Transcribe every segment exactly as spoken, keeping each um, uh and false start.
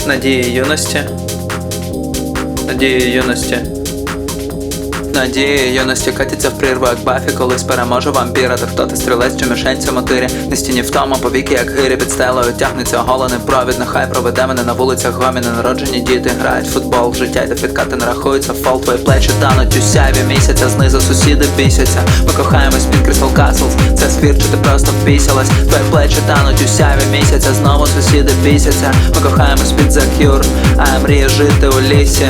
Надії юності, надії юності, надії юності катяться в прірву, як Баффі колись переможе вампіра. Та хто ти стрілець чи мішенця мотирі? На стіні втома, повіки, як гирі, під стелею тягнеться оголений провід. Нехай проведе мене на вулицях гоміни. Народжені діти грають в футбол, життя йде підкати, не рахується фол. Твої плечі тануть у сяві місяця, знизу сусіди бісяться. Ми кохаємось під Crystal Castles, це спір, чи ти просто впісялась? Твої плечі тануть у сяві місяця, знову сусіди бісяться. Ми кохаємось під The Cure, а я мрію жити у лісі.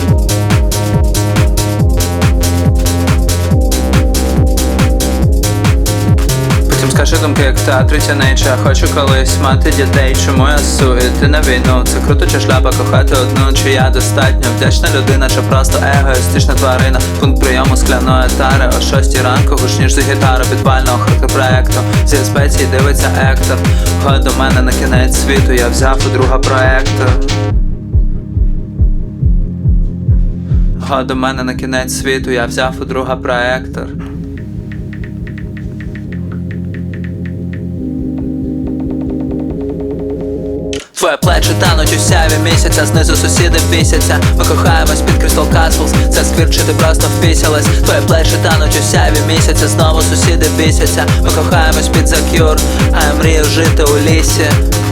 Скажи думки, як в театрі тянича. Я хочу колись мати дітей. Чому я су іти на війну? Це круто чи шляпа кохати одну? Чи я достатньо вдячна людина, чи просто егоїстична тварина? Пункт прийому скляної тари о шостій ранку, гучніш за гітару підвального хронометру. Зі спеції дивиться Ектор. Ходь до мене на кінець світу, я взяв у друга проектор. Ходь до мене на кінець світу, я взяв у друга проектор. Твої плечі тануть у сяві місяця, знизу сусіди бісяться. Ми кохаємось під Crystal Castles, це сквір, чи ти просто впісялась? Твої плечі тануть у сяві місяця, знову сусіди бісяться. Ми кохаємось під The Cure, а я мрію жити у лісі.